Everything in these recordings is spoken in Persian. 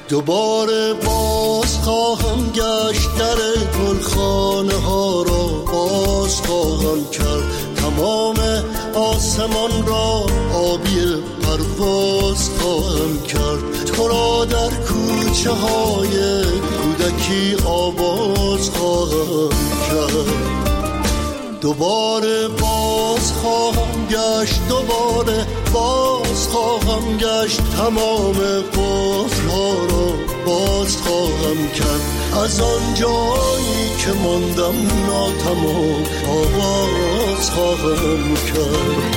دوباره باز خواهم گشت، در گلخانه ها را باز خواهم کرد، تمام آسمان را آبی پرواز خواهم کرد، تو را در کوچه های کودکی آواز خواهم کرد. دوباره باز خواهم گشت، دوباره باز خواهم گشت، تمام قفل‌ها را باز خواهم کرد، از آن جایی که ماندم ناتمام آواز خواهم کرد.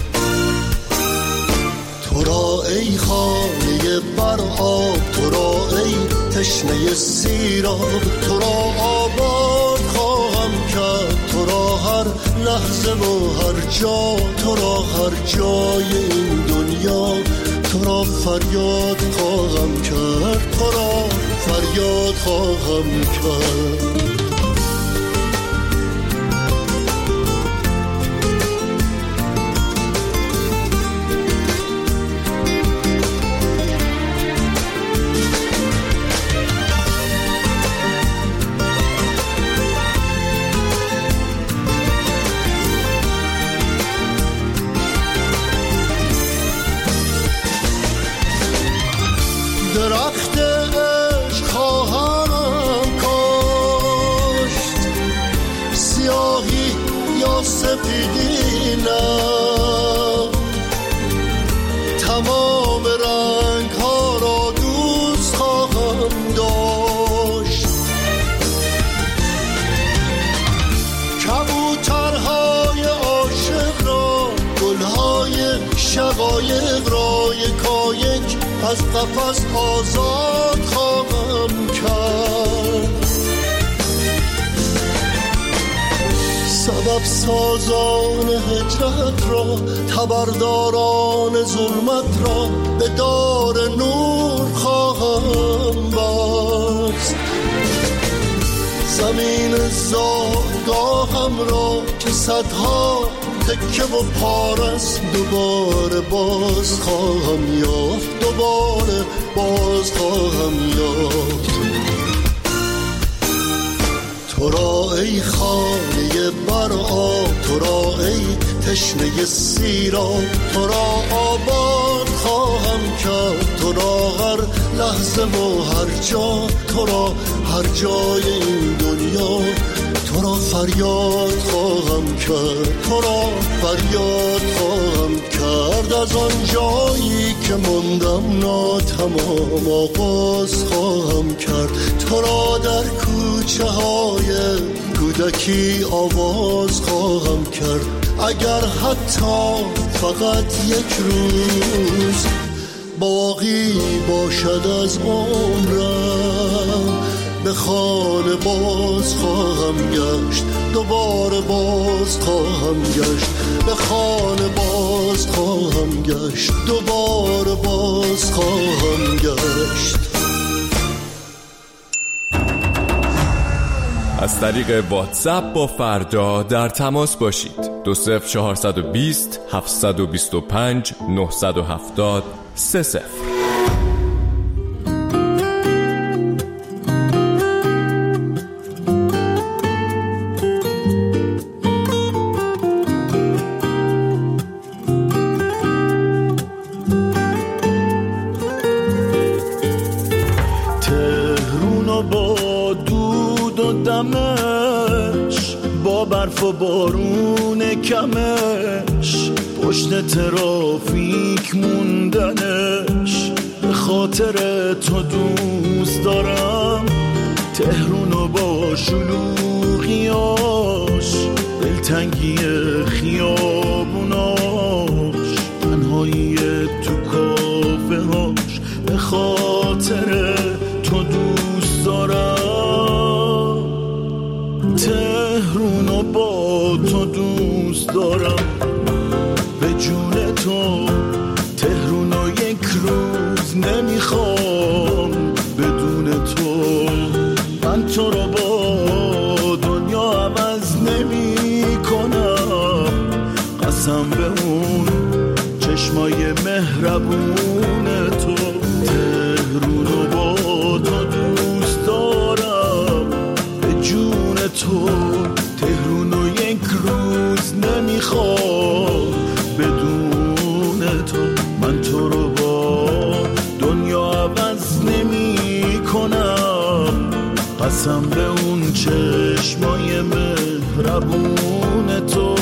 تو را ای خانه بر آب، تو را ای تشنه سیراب، تو را آباد خواهم کرد، تو را هر لحظه و هر جا، تو را هر جای این دنیا، تو را فریاد خواهم کرد، تو را فریاد خواهم کرد. درخت عشق خواهم کاشت، سیاهی یا سپیدی نه، تمام رنگ ها را دوست خواهم داشت، کبوترهای عاشق را، گلهای شقایق را یکایک از قفس آزاد خواهم کرد، سبب سازان هجرت را، تبرداران ظلمت را به دار نور خواهم بست، زمین زادگاهم را که صدها تکه و پارست دوباره باز خواهم یافت، دوباره باز خواهم یافت. تو را ای خانه بر آب، تو را ای تشنه سیراب، تو را آباد خواهم کرد، تو را هر لحظه و هر جا، تو را هر جای این دنیا، تو را فریاد خواهم کرد، تو را فریاد خواهم کرد، از آن جایی که ماندم ناتمام آغاز خواهم کرد، تو را در کوچه های کودکی آواز خواهم کرد، اگر حتی فقط یک روز باقی باشد از عمرم، به خانه باز خواهم گشت، دوباره باز خواهم گشت، به خانه باز خواهم گشت، دوباره باز خواهم گشت. از طریق واتساپ با فردا در تماس باشید. 20420 725 970 30. با برف و بارون کمش، پشت ترافیک موندنش، به خاطر تو دوست دارم تهرونو با شلوغیاش، دلتنگی خیابوناش، تنهایی تو کافه هاش، به خاطر تو دوست دارم تهرونو با تو دوست دارم، به جون تو تهرونو یک روز نمیخوام بدون تو، من تو رو با دنیا عوض نمی کنم، قسم به اون چشمای مهربون تو، تهرونو با کنم، قسم به اون چشمای مهربون تو.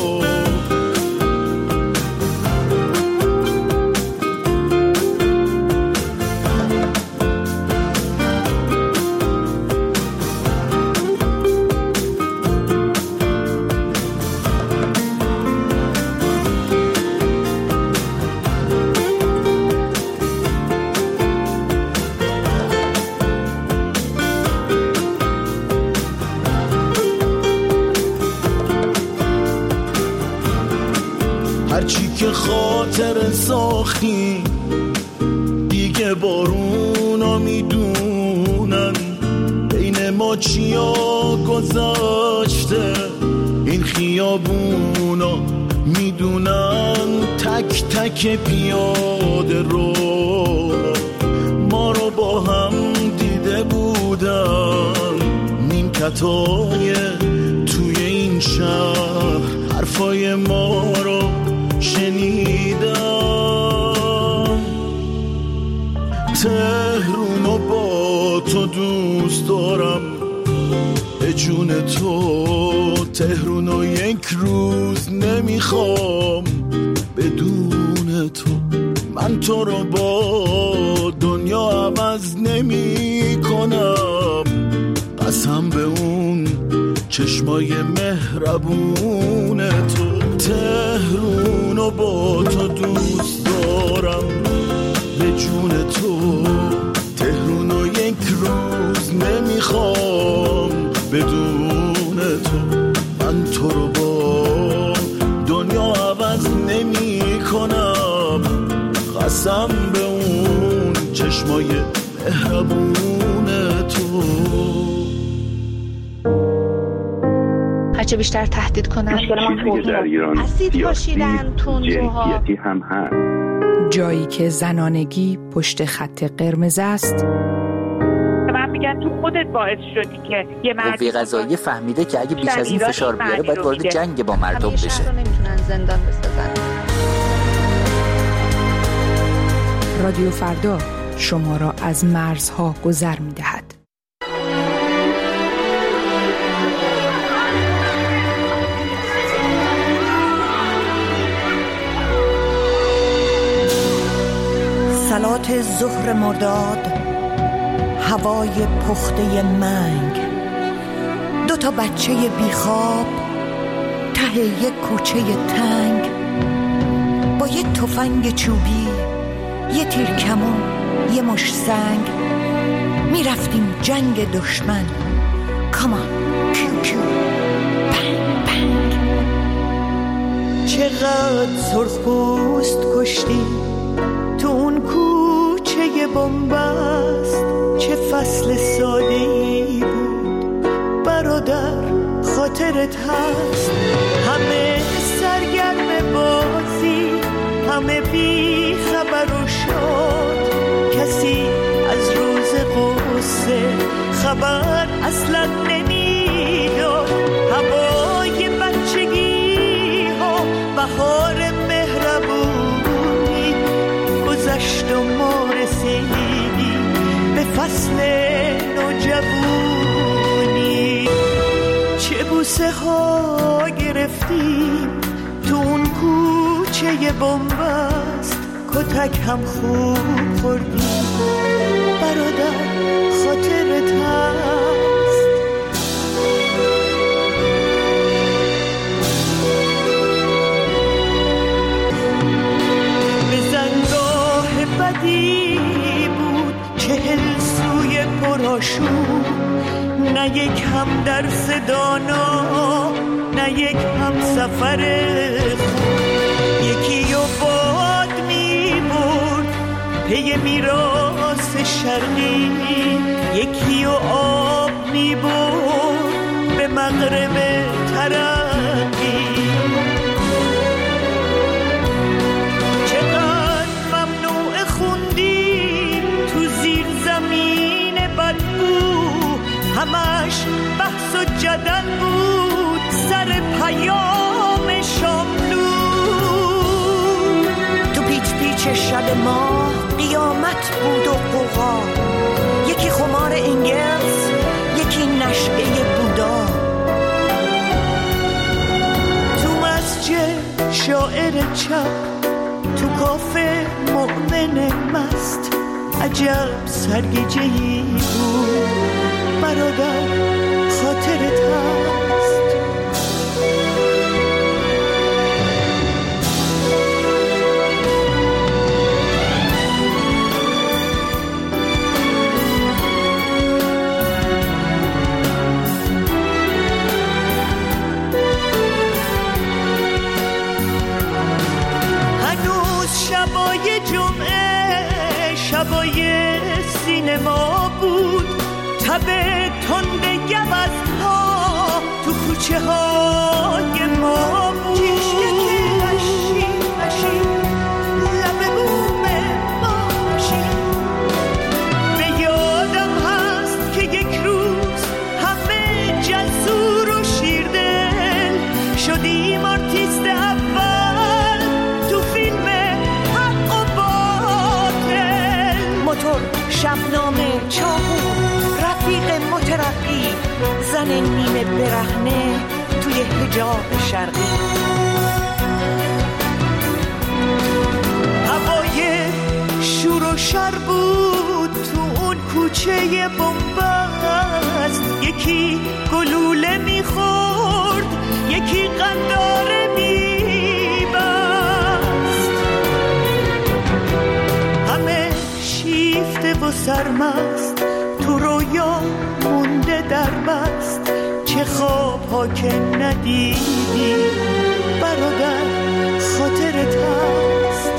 هرچی که خاطر ساختی دیگه بارونا میدونن، بین ما چیا گذاشته این خیابونا میدونن. تک تک پیاده رو ما رو با هم دیده بودن، نیمکتای توی این شهر حرفای ما رو شنیدم. تهرونو با تو دوست دارم به جون تو، تهرونو یک روز نمیخوام بدون تو. من تو رو با دنیا عوض نمی کنم، قسم به اون چشمای مهربون تو. تهرونو با تو دوست دارم به جون تو، تهرونو یک روز نمیخوام بدون تو. من تو رو با دنیا عوض نمی کنم، قسم به اون چشمای مهربون تو. هرچه بیشتر تهدید کنن چیزی که در ایران سیاسی جنسیتی هم هست. جایی که زنانگی پشت خط قرمز است. من میگم تو خودت باعث شدی که یه قوه قضاییه فهمیده که اگه بیش از این فشار بیاره باید وارد جنگ با مردم بشه. همیشه نمیتونن زندان بسازن. رادیو فردا شما را از مرزها گذر میدهد. صلات ظهر مرداد، هوای پخته منگ، 2 بچه بیخواب ته یک کوچه تنگ، با یه تفنگ چوبی، یه تیر کمون، یه مش سنگ، میرفتیم جنگ دشمن. کامان پیو پیو بنگ بنگ. چقدر سرخپوست کشتی تو اون کوچه بنبست، چه فصل ساده‌ای بود برادر، خاطرت هست؟ همه سرگرم بازی، همه بی خبر و شاد، کسی از روز غصه خبر اصلا نمیداد. هوای بچگی ها، بهار مهربونی گذشت و ما رسیدیم به فصل نوجوانی. چه بوسه ها گرفتیم تو اون کوچه بنبست، کتک هم خوب خوردیم برادر، خاطرت هست؟ به زنگاه بدی بود 40 سوی پرآشوب، نه یک هم درس دانا، نه یک هم سفر خوب. یکی و باد می برد پی میراث شرقی، یکی و آب می برد به مغرب ترقی. چقدر ممنوع خوندیم تو زیر زمین بدبو، همش بحث و جدل بود سر پیام شاملو. تو پیچ پیچ شب ما قیامت بود و قوقا، یکی خمار این نشعه بودا. تو مسجد شاعر چپ، تو کافه مؤمن مست، عجب سرگیجه‌ای بود برادر، خاطرت هست؟ شبای جمعه شبای سینما بود، تب تند گوزها تو کوچه های ما بود. چشمه هشی هشی لب بوم ماشی. به یادم هست که یک روز همه جسور و شیردل شدیم آرتیست اول تو فیلم موتور، شبنامه، چاقو، رفیق مترقی، زن نیمه برهنه توی حجاب شرقی. هوای شور و شر بود تو اون کوچه بنبست، یکی گلوله میخورد یکی قنداره میبست. همه شیفته و سرمست تو رویا مونده در بست، چه خواب ها که ندیدی برادر، خاطرت هست؟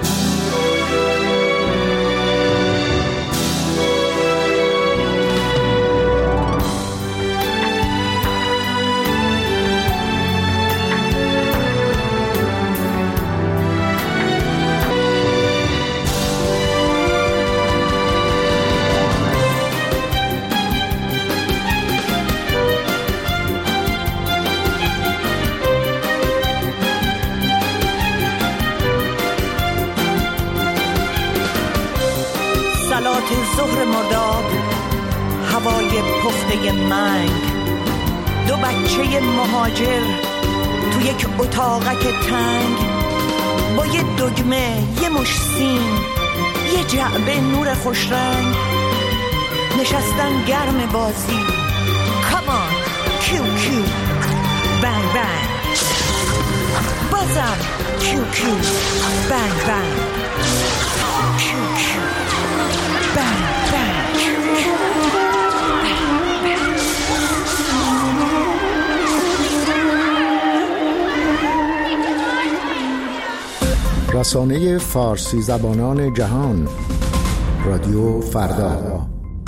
ظهر مرداد، هوای پخته منگ، دو بچه مهاجر تو یک اتاقک تنگ، با یه دگمه، یه مش سیم، یه جعبه نور خوش رنگ، نشستن گرم بازی. کامان کیو کیو بنگ بنگ، بازم کیو کیو بنگ بنگ، کیو کیو بنگ بنگ. رسانه فارسی زبانان جهان، رادیو فردا.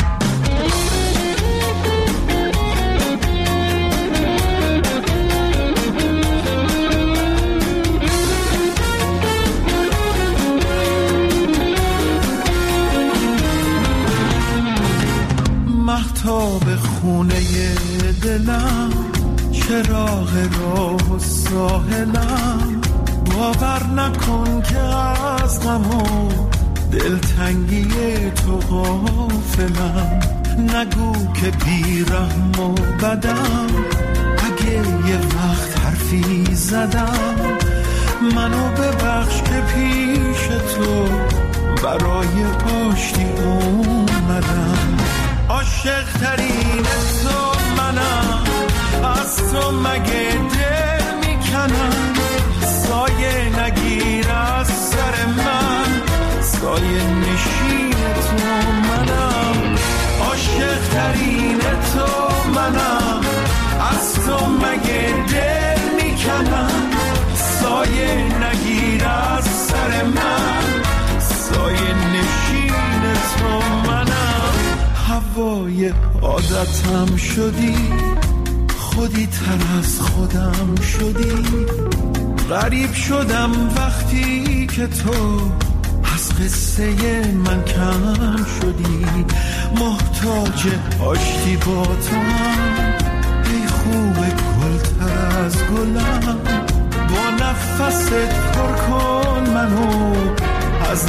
مهتاب خونه دلم، چراغ راه و ساحلم، باور نکن که از غم و دلتنگی تو غافلم. نگو که بیرحم و بدم، اگه یه وقت حرفی زدم، منو ببخش که پیش تو برای آشتی اومدم. عاشق ترین تو منم، از تو مگه دل میکنم. سایه نگیر از سر من، سایه نشین تو منم. عاشق ترین تو منم، از تو مگه دل میکنم. سایه نگیر از سر من، سایه نشین تو منم. هوای عادتم شدی، خودی تر از خودم شدی. غریب شدم وقتی که تو از قصه من کم شدی. محتاج آشتی با تو هم، ای خوب گلتر از گلم. با نفست پر کن منو، از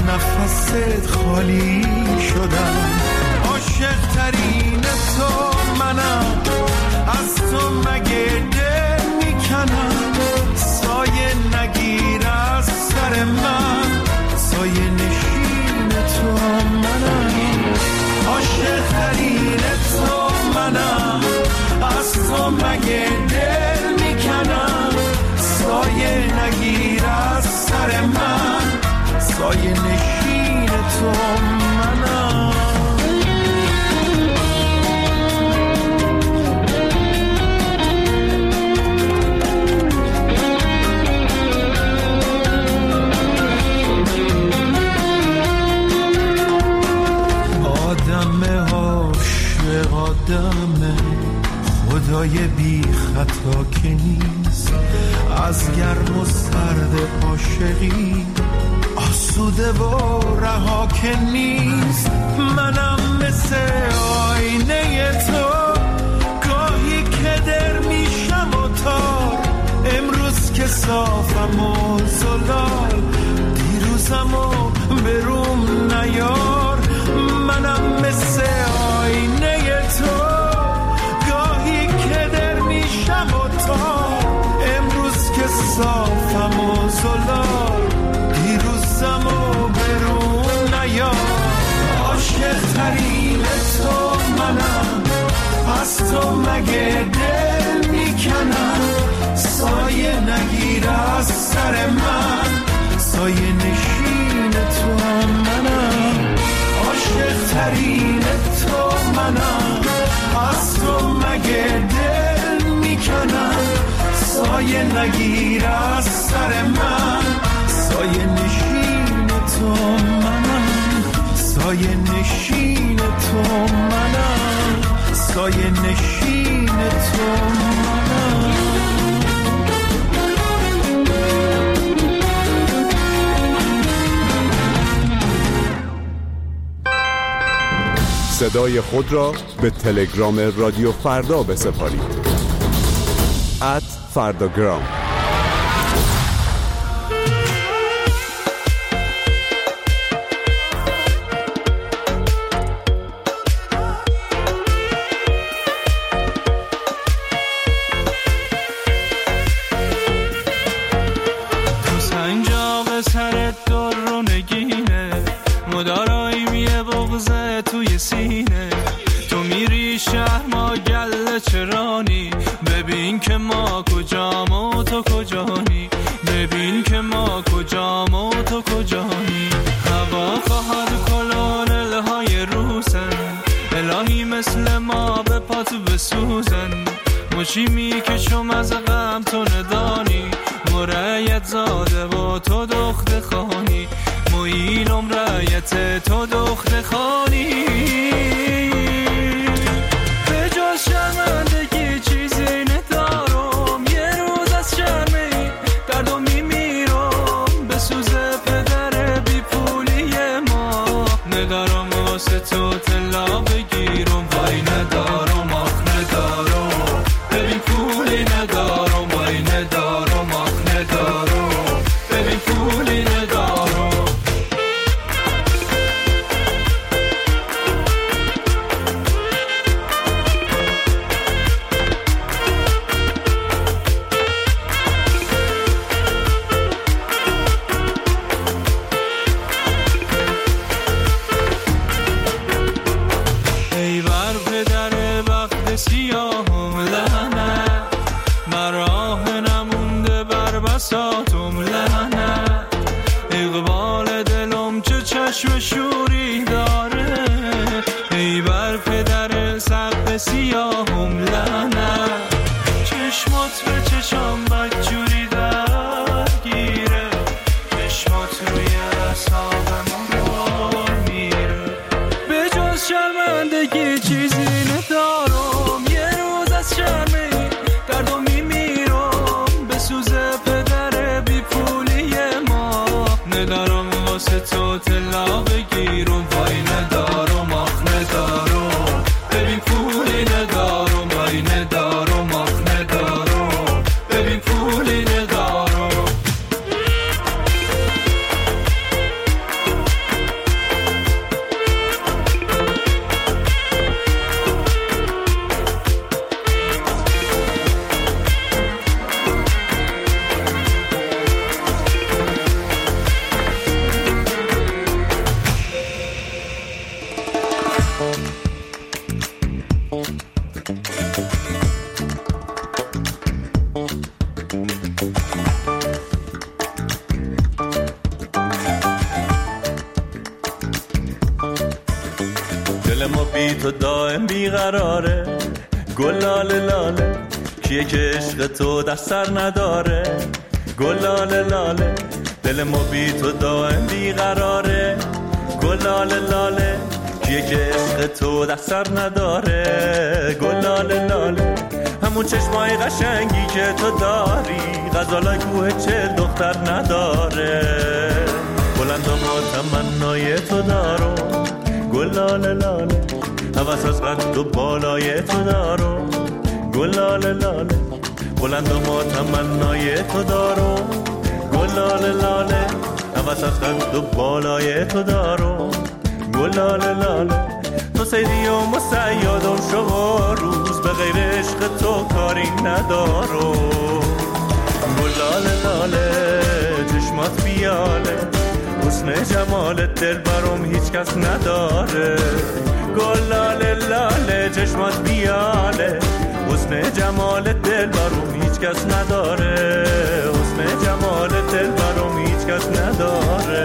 نفست خالی شدم. عاشق ترین تو منم، عاشق‌ترین تو منم، از تو مگه دل میکنم، سایه نگیر از سر من، سایه نشین تو منم. آدم عاشق آدمه، خدای بی خطا که نیست، از گرم و سرد عاشقی آسوده و رها که نیست. منم مثل آینه تو، گاهی که در میشم و تار، امروز که صافم و زلال، دیروزم و بروم نیار. منم مثل آینه تو، گاهی که در میشم و تار، امروز که صافم و زلال، دیروزم و برون نیار. عاشق‌ترین تو منم، از تو مگه دل میکنم، سایه نگیر از سر من، سایه نشین تو منم. عاشق‌ترین تو منم، از تو مگه دل میکنم، سایه نگیر از سر من، سایه نشین تو منم، سایه نشین تو منم، سایه نشین تو منم. صدای خود را به تلگرام رادیو فردا بسپارید. @فرداگرام. تو سنجاق سرت در رو نگینه، مدارایی میه بغزه توی سینه، تو میری شهر ما گله چرانی، ببین که ما کجام و تو کجانی، ببین که ما کجام و تو کجانی. هوا خواهد کلون های روسن، الهی مثل ما به پاتو بسوزن، مشی میکشم از غم تو ندانی، مرایت زاده و تو دخت خانی، مویلم رایت تو دخت خانی. به جز شرمندگی چیزی ندارم، یه روز از شرمی دردو میمیرم، بسوزه پدر بی پولی ما، ندارم واسه تو طلا بگیرم، وای ندارم آخ ندارم، ببین پولی ندارم، وای ندارم آخ ندارم، ببین پولی ندارم. ای بر پدر وقت سیاهم لعنت، مراه نمونده بر بساطم لعنت، اقبال دلم چه چشم شوری داره، ای بر پدر سقف سیاهم لعنت، چشمات به چشم بدجوری درگیره، چشمات روی اعصابم میره. به جز شرمندگی چیزی ندارم، یه روز از شرمی دردو میمیرم، بسوزه پدر بی پولی ما، ندارم واسه تو طلا بگیرم، وای ندارم آخ ندارم، ببین پولی ندارم، وای ندارم آخ ندارم، ببین پولی ندارم. دل ما بی تو دائم بیقراره، گل لاله لاله کیه که عشق تو در سر نداره، گل لاله لاله دل ما بی تو دائم بیقراره، گل لاله لاله کیه که عشق تو در سر نداره، گل لاله لاله همون چشمای قشنگی که تو داری، غزالای کوه چه دختر نداره، بلند و تمنای تو دارو، گل لاله لاله هوس از قد و بالای تو دارو، گل لاله لاله بلند و تمنای تو دارو، گل لاله لاله هوس از قد و بالای تو دارو، گل لاله لاله تو سیدی و مسیادم شما روز، به غیر عشق تو کاری ندارو، گل لاله لاله چشمات بیاله، حسن جمالت دل برام هیچ کس نداره، گل لاله لاله چشمات بیاله، حسن جمالت دل برام هیچ کس نداره، حسن جمالت دل برام هیچ کس نداره.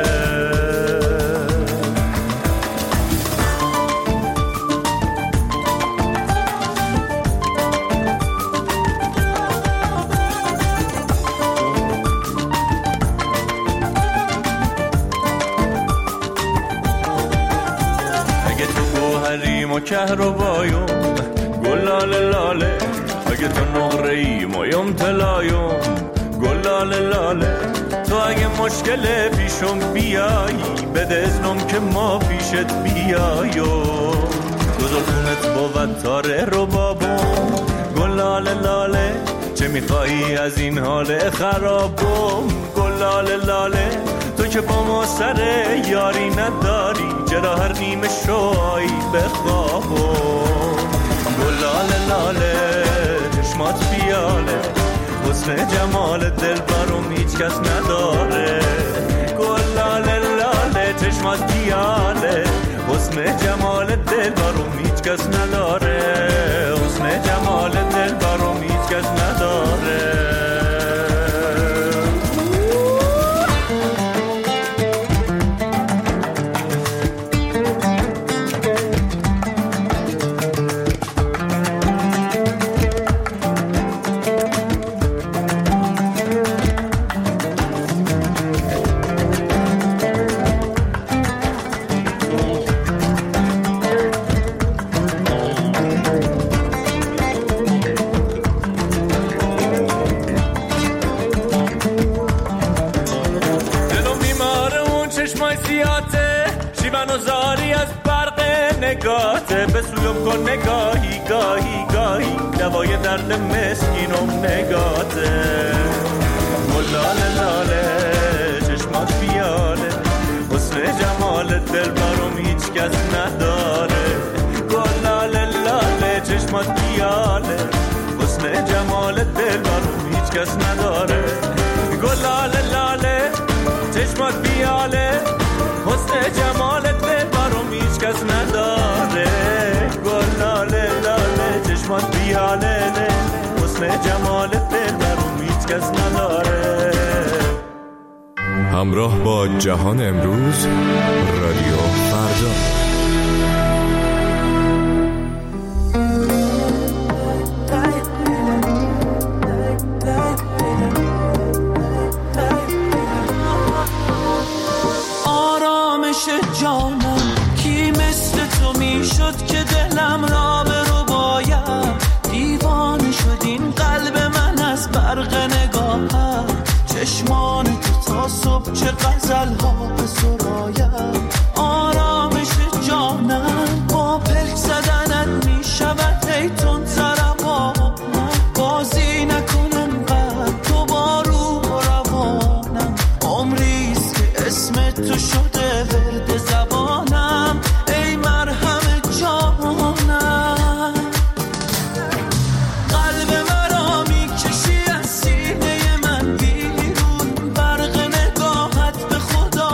و کهربایم گل لاله لاله، اگه تو نقره‌ای مایم طلایم، گل لاله لاله تو اگه مشکل پیشم بیایی، بده اذنم که ما پیشت بیایم، گذارتونت بود تاره رو بابم، گل لاله لاله چه میخوایی از این حال خرابم، گل لاله لاله تو که با ما سر یاری نداری، چرا هر نیمه شوایی بخوابم، گل لاله لاله چشمات بیاله، حسن جمال دل برام هیچ کس نداره، گل لاله لاله چشمات بیاله، حسن جمال دل برام هیچ کس نداره، حسن جمال دل برام هیچ کس نداره. نگاته به سویم کن نگاهی گاهی گاهی، دوای درد مسکینم نگاته، گل لاله لاله چشمات بیاله، حسن جمال دل برام هیچ کس نداره، گل لاله لاله چشمات بیاله، حسن جمال دل برام هیچ کس نداره، گل لاله لاله چشمات بیاله، حسن جمال دل برام هیچ کس نداره، گل لاله لاله چشمات بیاله، حسن جمال دل برام هیچ کس نداره. همراه با جهان امروز، رادیو فردا. جانم کی مثل تو میشد که دلم را به رو باید، دیوانه شد این قلب من از برق نگاهت، چشمان تو تا صبح چه غزل ها به سراید، آرامش جانم با پلک زدنت میشود هیتون زربانم، بازی نکنم قد تو با روح و روانم، عمریست که اسم تو شده ورد زبانم، ای مرهم جانم، قلب مرا میکشی از سینه من بیرون، برق نگاهت به خدا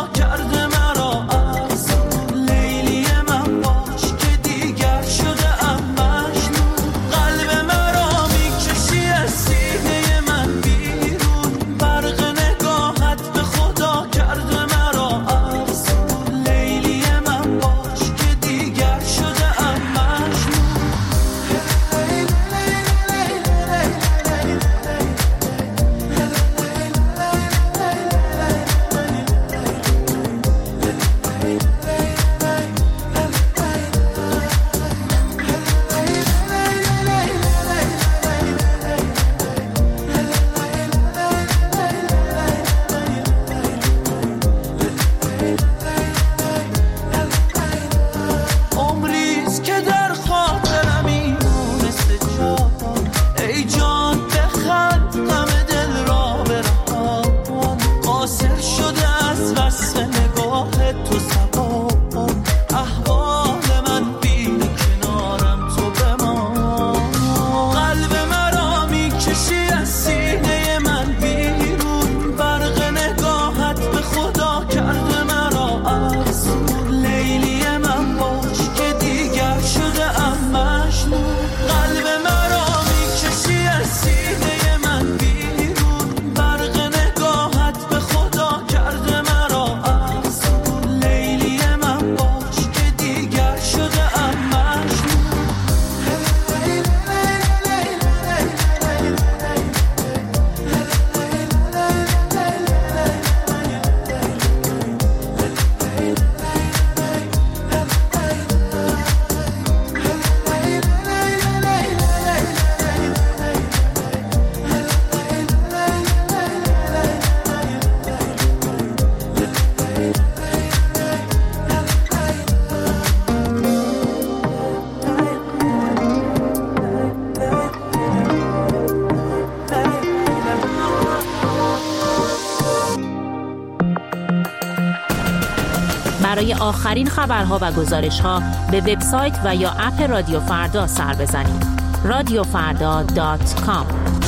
برای آخرین خبرها و گزارش‌ها به وبسایت و یا اپ رادیو فردا سر بزنید. radiofarda.com.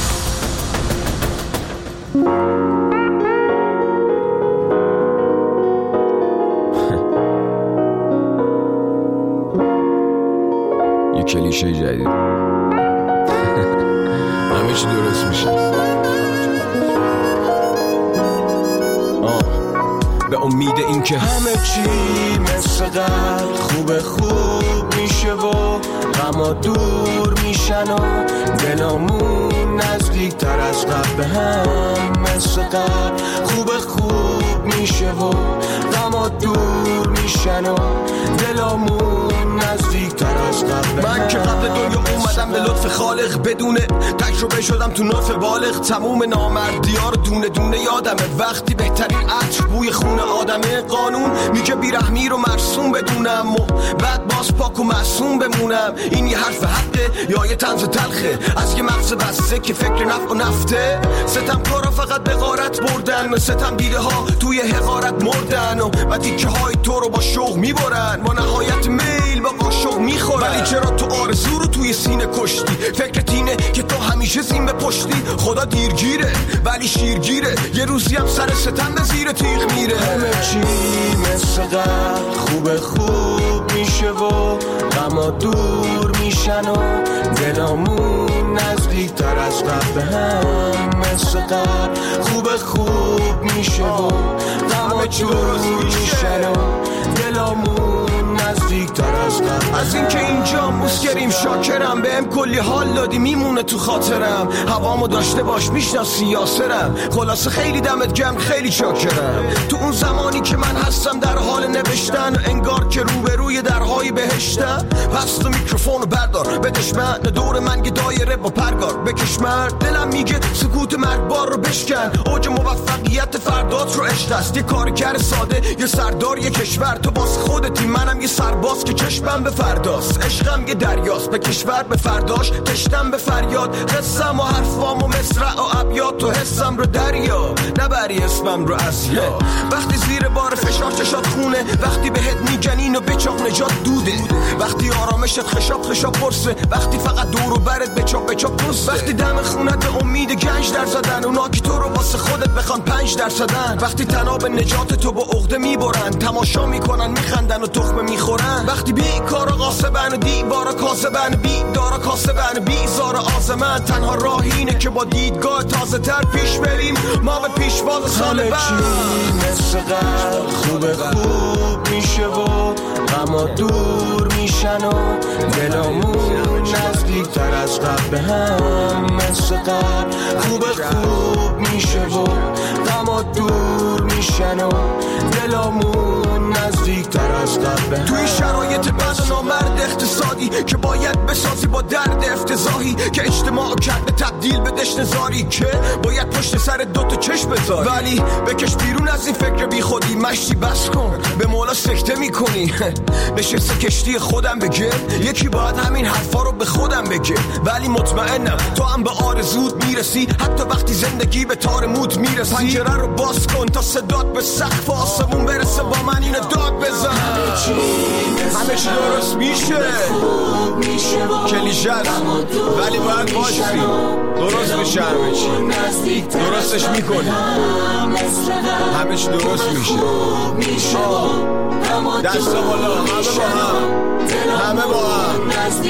یه کلیشه جدید. همه چی درست میشه. به امید این که همه چی مثل قبل خوب میشه و غما دور میشن و دلامون نزدیک تر از قبل به هم مثل قبل خوب میشه و غما دور میشن و دلامون نزدیک تر از قبل. من که قبل دنیا اومدم به لطف خالق بدون تجربه شدم تو نطف بالغ. تموم نامردی‌ها رو دونه دونه یادمه وقتی بهترین عطر بوی خون آدمه. قانون میگه بیرحمی رو مرسوم بدونم و بعد باز پاک و معصوم بمونم. این یه حرف حقه یا یه طنز تلخه از یه مغز بسته که فکر نفع و نفته. ستمکارا فقط به غارت بردن، ستم دیده ها توی حقارت مردن و تیکه های تو رو با شوق میبرن، با نهایت میل با قاشق میخورن. ولی چرا تو آرزو رو توی سینه کشتی؟ فکرت اینه که تو همیشه زین به پشتی. خدا دیرگیره ولی شیرگیره، یه روزی هم سر ستم به زیر تیغ میره. همه چی مثل قبل خوب میشه و غما دور میشن و دلامون نزدیک تر از قبل هم مثل قبل خوب میشه و غما دور میشن و دلامون نزدیک تر از قبل. از این که اینجا مسکریم شاکرم، بهم کلی حال دادی میمونه تو خاطرم. هوامو داشته باش میشناسی یاسرم، خلاصه خیلی دمت گرم خیلی شاکرم. تو اون زمانی که من هستم در حال نوشتن، انگار که روبروی درهای بهشتم. پس تو میکروفونو بردار بدش من، دور من یه دایره با پرگار بکش مرد. دلم میگه سکوت مرگبار رو بشکن، اوج موفقیت فردات رو عشق است. یه کارگر ساده یه سردار یه کشور، تو باز خودتی منم یه سرباز که چشمم به فرداست. عشقم یه دریاست به کشور به فرداش تشتم به فریاد. قصم و حرفام و مصرع و ابیات تو حسم رو دریا، نبری اسمم رو اسیا. وقتی زیر بار فشار چشات خونه، وقتی بهت میگنین و بچاق نجات دوده، وقتی آرامشت خشاب برسه، وقتی فقط دور و برت بچاق پرسه، وقتی دم خونت به امید گنج در زدن، اونا که تو رو واسه خودت بخوان 5%، وقتی تناب نجات تو با عقده میبرن، تماشا میکنن میخندن و تخمه میخورن، وقتی بیکارا قاسبن و دیوارا کاسبن، بیدارا کاسبن بیزار آزمن. تنها راه اینه که با دیدگاه تازه تر پیش بریم، ما به پیشواز سال بعد. مثل قبل خوب میشه و غما دور میشن و دلامون نزدیک تر از قبل هم. مثل قبل خوب میشه و غما دور میشن و دلامون نزدیک تر از قبل هم. توی شرایط بد و نامرد اقتصادی که باید بسازی با درد افتضاحی، که اجتماع کرده تبدیل به دشنزاری، که باید پشت سر دوتا چشم بذاری، ولی بکش بیرون از این فکر بی خودی. مشتی بس کن به مولا سکته میکنی، نشسته کشتی خودم بگه، یکی باید همین حرفا رو به خودم بگه. ولی مطمئنم تو هم به آرزوت میرسی، حتی وقتی زندگی به تار موت میرسی. پنجره رو باز کن تا صدات به سقف آسمون برسه، با من اینو داد بزن. همه چی درست میشه، کلیشه است ولی باید باشی، درست میشه. همه چی درستش میکنی، همه چی درست میشه. دست بالا، همه با هم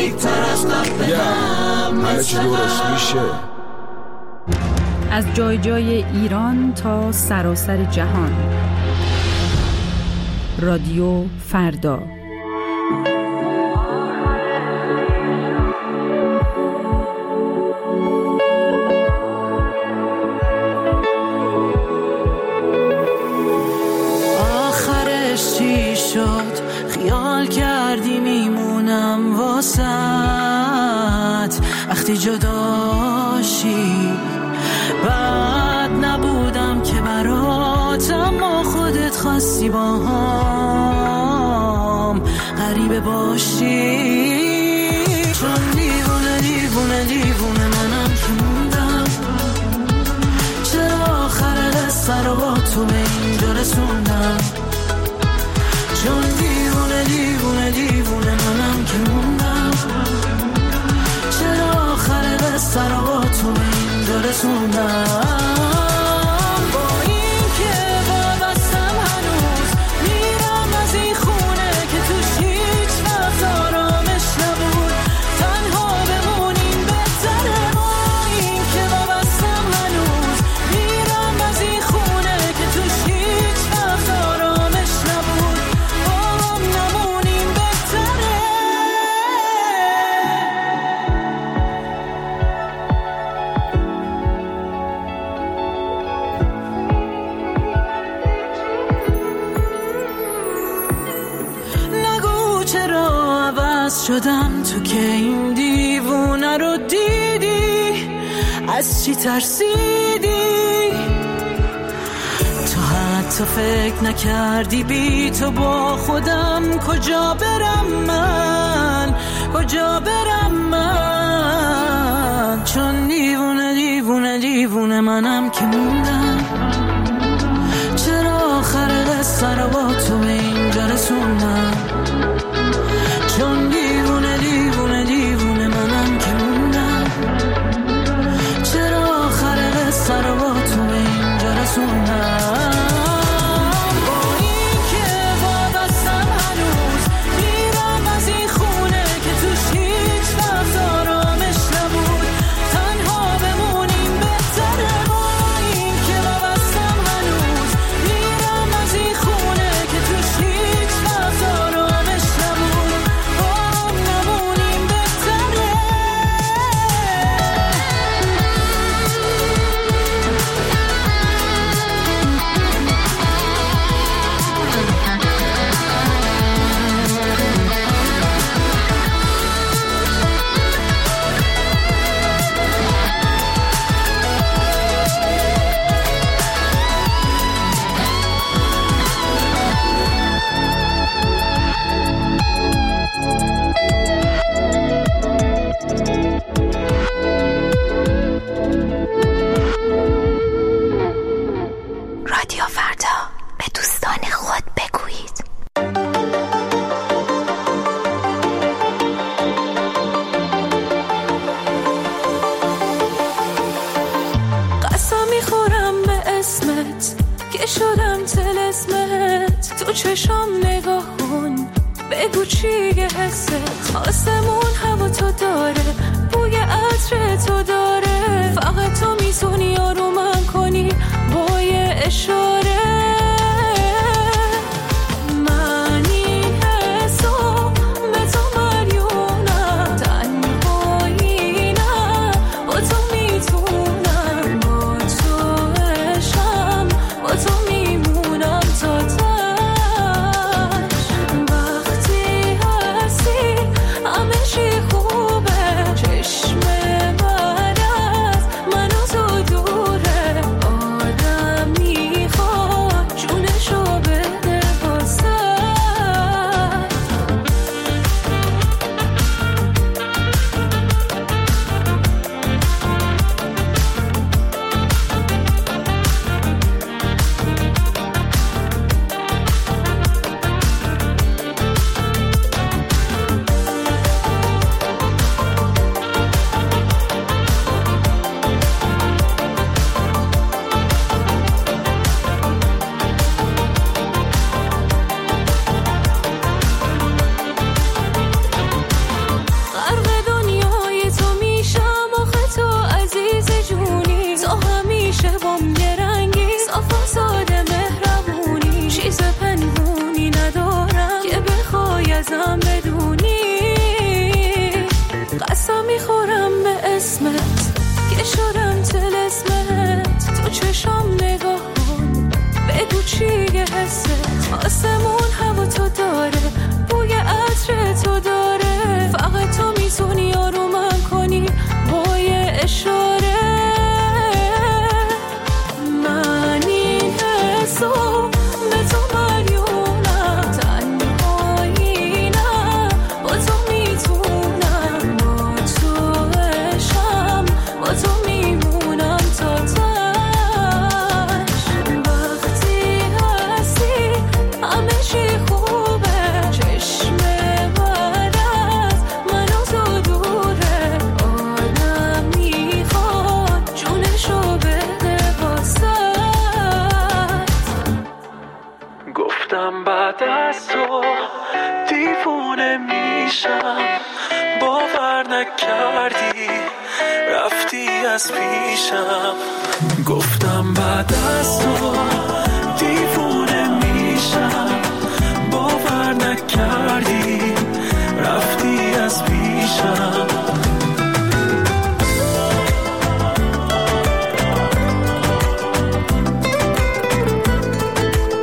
همه چی درست میشه. از جای جای ایران تا سراسر جهان، رادیو فردا. آخرش چی شد؟ خیال کردی میمونم واسط وقتی جداشی. بعد نبودم که برات، اما خودت خواستی با هم غریبه باشی. چون دیوونه دیوونه دیوونه منم که موندم، چرا آخر قصه رو با تو به اینجا رسوندم؟ چون شدم تو که این دیوونه رو دیدی، از چی ترسیدی؟ تو حتی فکر نکردی بی تو با خودم کجا برم من، کجا برم من؟ چون دیوونه دیوونه دیوونه منم که موندم. چرا آخر قصه رو با تو اینجا رسوندم؟ چون دیوونه دیوونه دیوونه منم که موندم. چرا آخر قصه رو با تو اینجا رسوندم؟ چشم نگاه کن بگو چیه حست؟ آسمون هوا تو داره، بوی عطر تو داره، فقط تو میتونی آرومم کنی با یه اشاره. من این حسو به تو مریونم، تنهایی نه با تو میتونم، با تو عشقم با تو میمونم تا گفتم بعد از تو دیوونه میشم، باور نکردی رفتی از پیشم.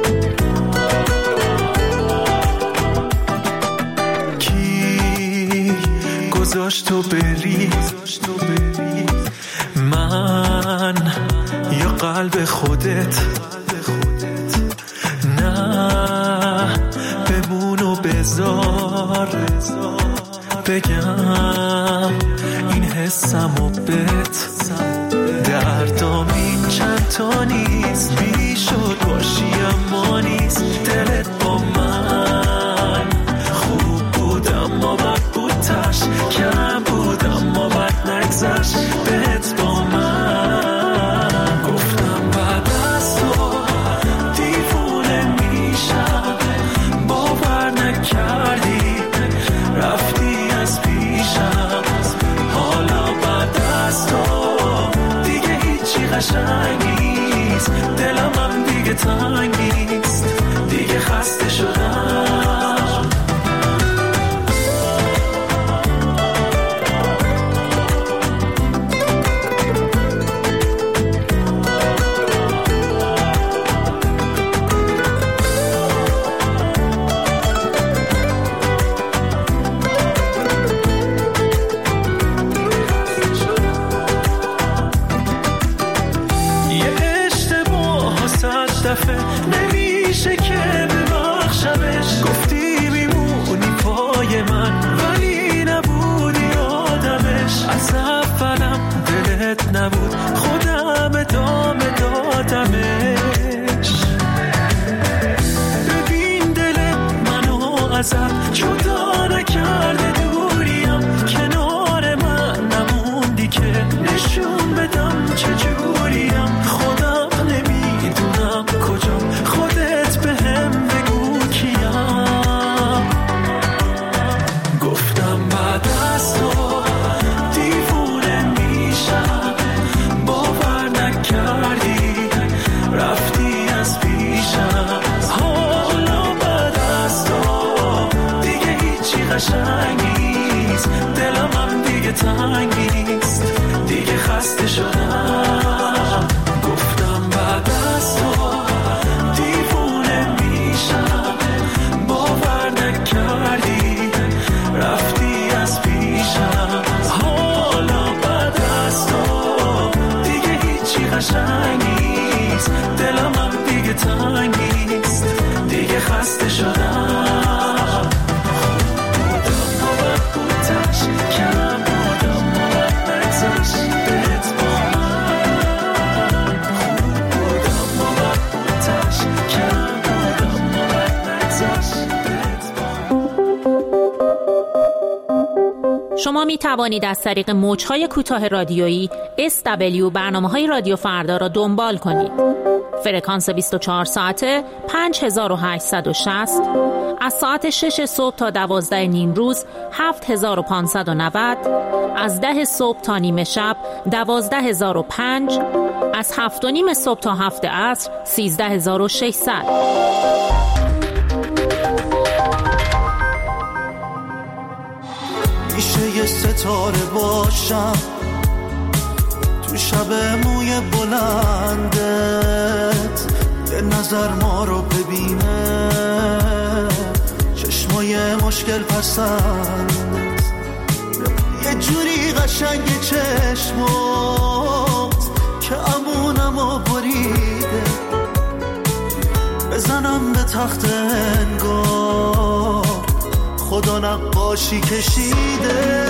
کی تو بری من یا قلب خودت نه بمون و بذار بگم این حسم و بت دردام این چند تا نیست بی شد باشی اما نیست دلت با من خوب بود اما بد بود تش کم بود اما بد نگذشت بهت با من گفتم بعد از تو دیوونه میشم باور نکردی رفتی از پیشم حالا بعد از تو دیگه هیچی قشنگ نیست دلم هم دیگه تنگ نیست دیگه خسته شدم نمیشه که ببخشمش گفتی میمونی پای من ولی نبودی آدمش از اولم دلت نبود خودم ادامه دادمش ببین دل منو ازت جدا نکرده دوریم کنار من نموندی که نشون بدم چجوریم خودم نمیدونم کجام خودت بهم بگو کیم گفتم بعد از تو دیوونه میشم باور نکردی رفتی از پیشم حالا بعد از تو دیگه هیچی قشنگ نیست دلم هم دیگه تنگ نیست دیگه خسته شدم گفتم بعد از تو دیوونه میشم باور نکردی رفتی از پیشم حالا بعد از تو دیگه هیچی قشنگ نیست دلم هم دیگه تنگ نیست دیگه خسته شدم بودم و بد بود تش کم بودم و بد نگذشت بهت با من خوب بودم و بد بود تش کم بودم و بد نگذشت بهت با من. شما می توانید از طریق موج‌های کوتاه رادیویی SW برنامه‌های رادیو فردا را دنبال کنید. فرکانس 24 ساعته 5860 از ساعت 6 صبح تا 12 نیم روز 7590 از 10 صبح تا نیمه شب 12005 از 7 و نیم صبح تا 7 عصر 13600. میشه یه ستاره باشم تو شب موی بلندت یه نظر ما رو ببینه چشمای مشکل پسند یه جوری قشنگ چشمات که امونمو بریده بزنم به تخت انگار خدا نقاشی کشیده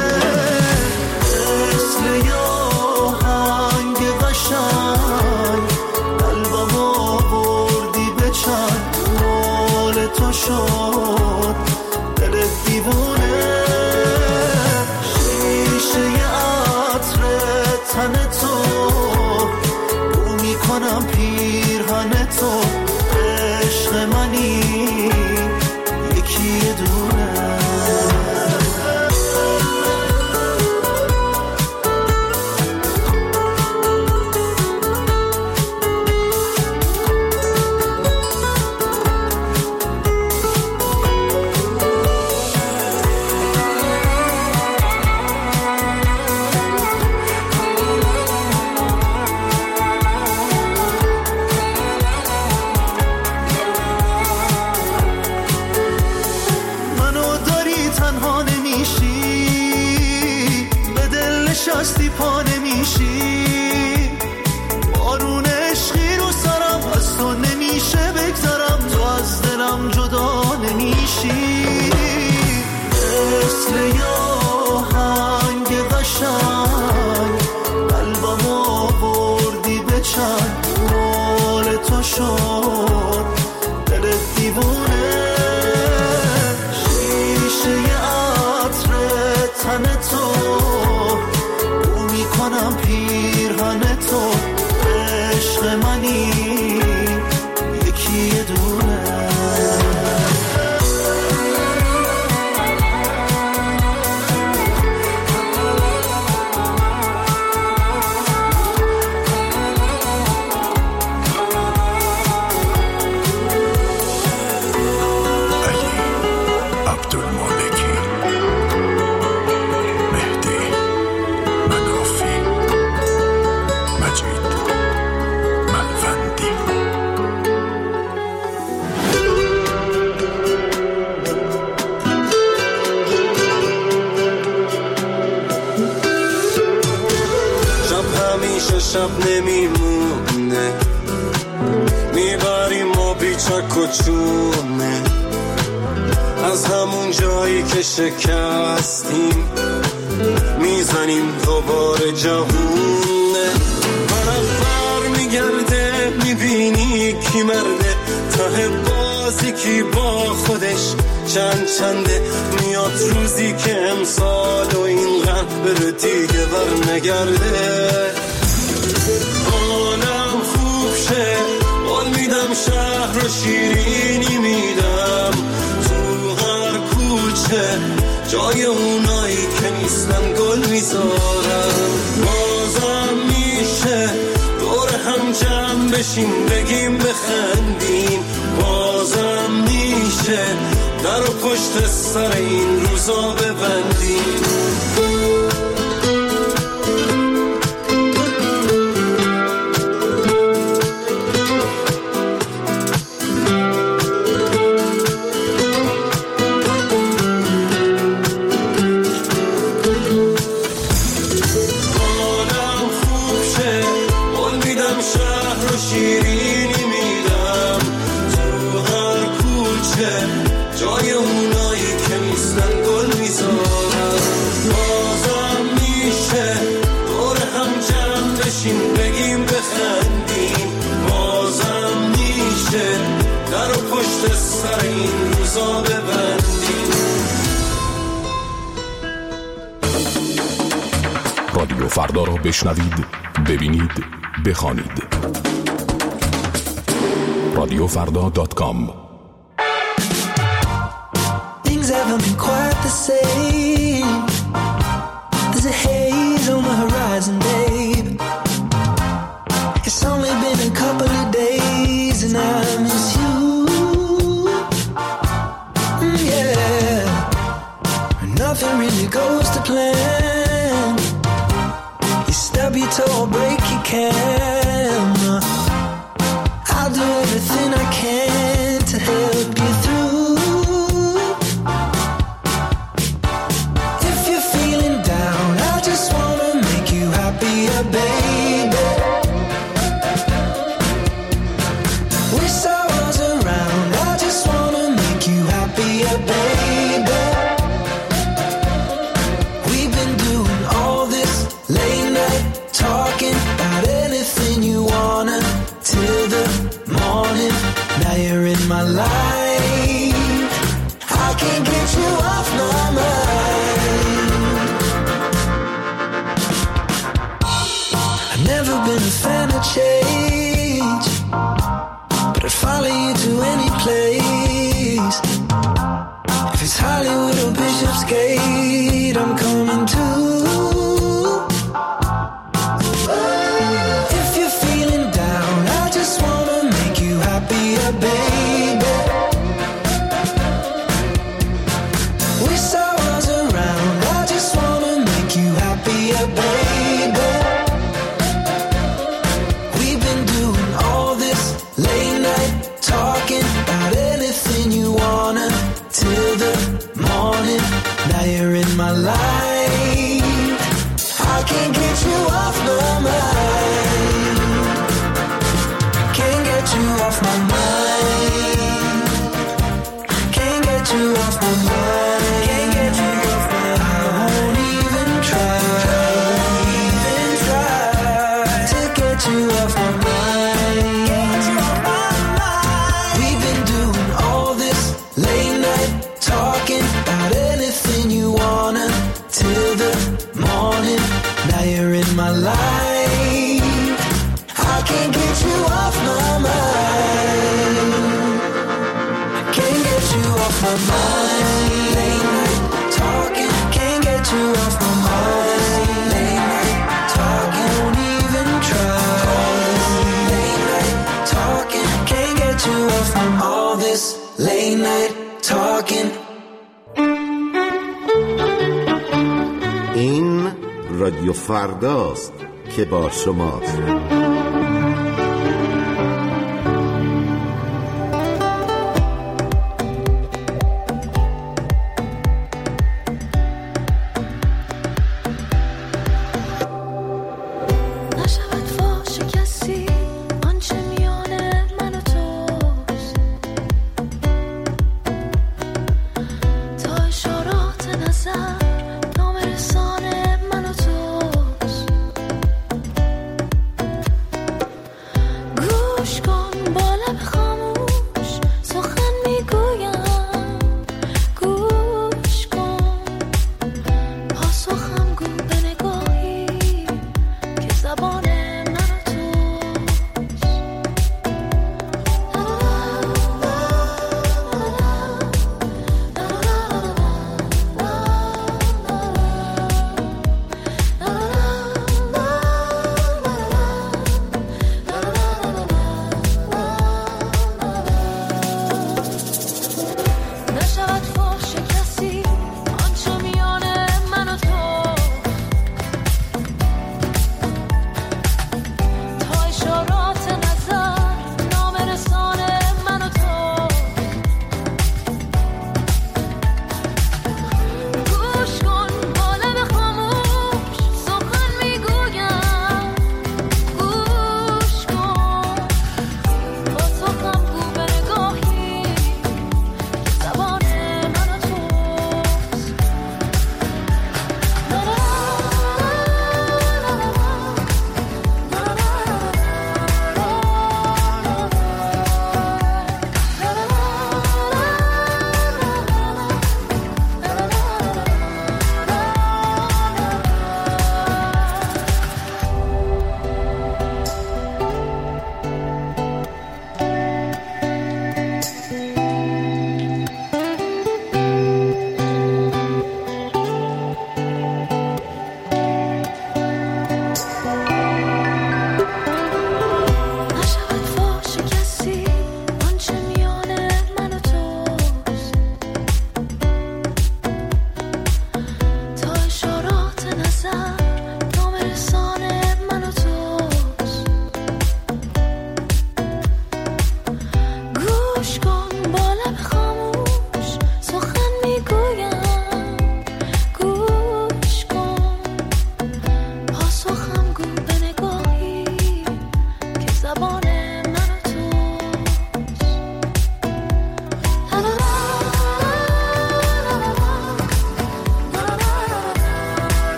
مثل یاهنگ قشنگ قلبم آوردی به چند مال تو شد دل دیوونه شیشه عطر تن تو بو میکنم پیرهن تو عشق منی یکی دونه نشستی پا نمیشی، بارون عشقی رو سرم از تو نمیشه بگذارم، تو از دلم جدا نمیشی، مثل آهنگ قشنگ قلبم آوردی به چند، مال تو شد دل دیوونه، شیشه عطر تن تو بو میکنم پیرهن تو، عشق منی یکی دونه. شب نمیمونه، میبریم ما بیچک و چونه، از همون جایی که شکستیم میزنیم دوباره جوونه، طرف بر میگرده میبینی کی مرده، ته بازی کی با خودش چنده، میاد روزی که امسال و این غم بره دیگه بر نگرده، حالم خوب شه قول میدم، شهر رو شیرینی میدم، تو هر کوچه جای اونایی که نیستن گل میذارم، بازم میشه دور هم جمع بشیم بگیم بخندیم، بازم میشه در و پشت سر این روزا ببندیم. جای اونایی که نیستن گل میذارم، بازم میشه دور هم جمع بشیم بگیم بخندیم، بازم میشه در و پشت سر این روزا ببندیم. رادیو فردا رو بشنوید، ببینید، بخوانید. radiofrda.com. Haven't been quite the same. There's a haze on the horizon, babe. It's only been a couple of days and I miss you. Yeah, nothing really goes to plan. You stub your toe or break your camera. I'll do everything I can to help you through. Baby, wish I was around. I just wanna make you happier, baby. We've been doing all this late night talking about anything you wanna till the morning. Now you're in my life. I can't get you off my mind. Never been a fan of change, but I'd follow you to any place. If it's Hollywood or Bishopsgate, I'm coming too. If you're feeling down, I just wanna make you happier, baby. Wish I was around, I just wanna make you happier, baby. Late night talking about anything you wanna till the morning. Now you're in my life. I can't my life. I can't get you off my mind. Can't get you off my mind. Late night talking, can't get you off my mind. Late night talking, won't even try. Late night talking, can't get you off from all this late night talking. این رادیو فرداست که با شماست.